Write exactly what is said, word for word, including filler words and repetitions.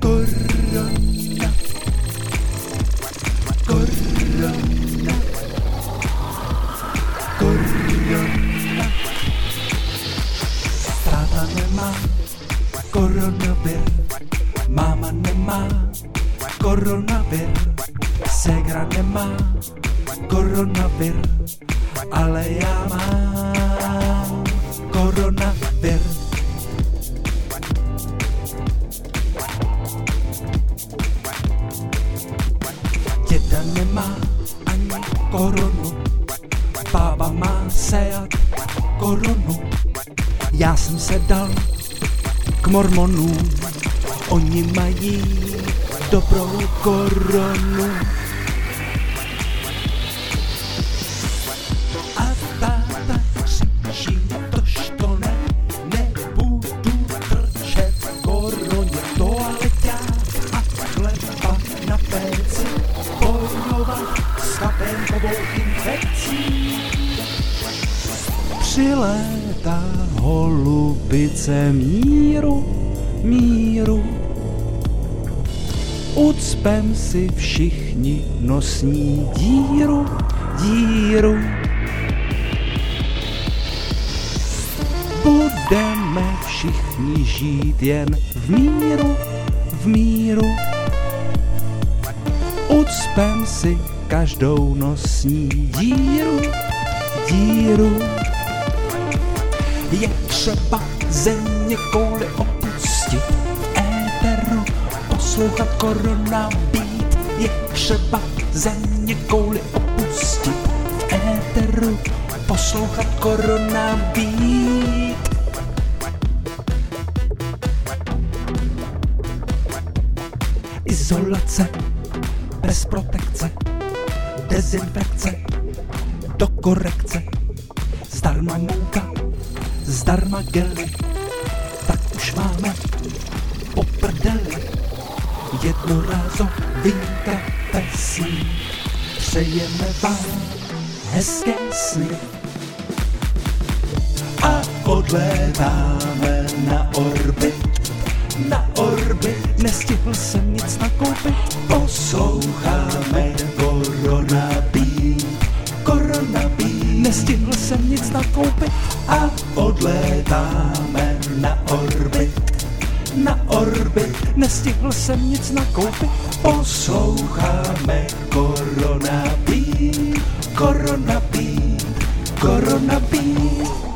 Korona, korona, korona. Táta nemá koronavir, máma nemá koronavir, ségra nemá koronavir, ale já mám koronavir. Děda nemá ani korunu, bába má Seat korunu. Já jsem se dal k mormonům, oni mají dobrou korunu. A táta křičí, tož to ne, nebudu trčet v koroně, toaleťák a chleba na péci, bojovat s kapénkovou infekcí. Přilétá holubice míru, míru. Ucpem si všichni nosní díru, díru. Budeme všichni žít jen v míru, v míru. Ucpem si každou nosní díru, díru. Je třeba země kvůli opustit éteru, poslouchat korona beat. Je třeba země kvůli opustit éteru, poslouchat korona beat. Izolace, bez protekce, dezinfekce, do korekce, zdarma mouka, zdarma gely, tak už máme po prdeli. Jednorázový trapezí, přejeme vám hezké sny. A odlétáme na orbit, na orbit. Nestihl jsem nic nakoupit, posloucháme korona beat, korona beat. Nestihl jsem nic nakoupit a odlétáme na orbit, na orbit. Nestihl jsem nic nakoupit, posloucháme korona beat, korona beat, korona beat.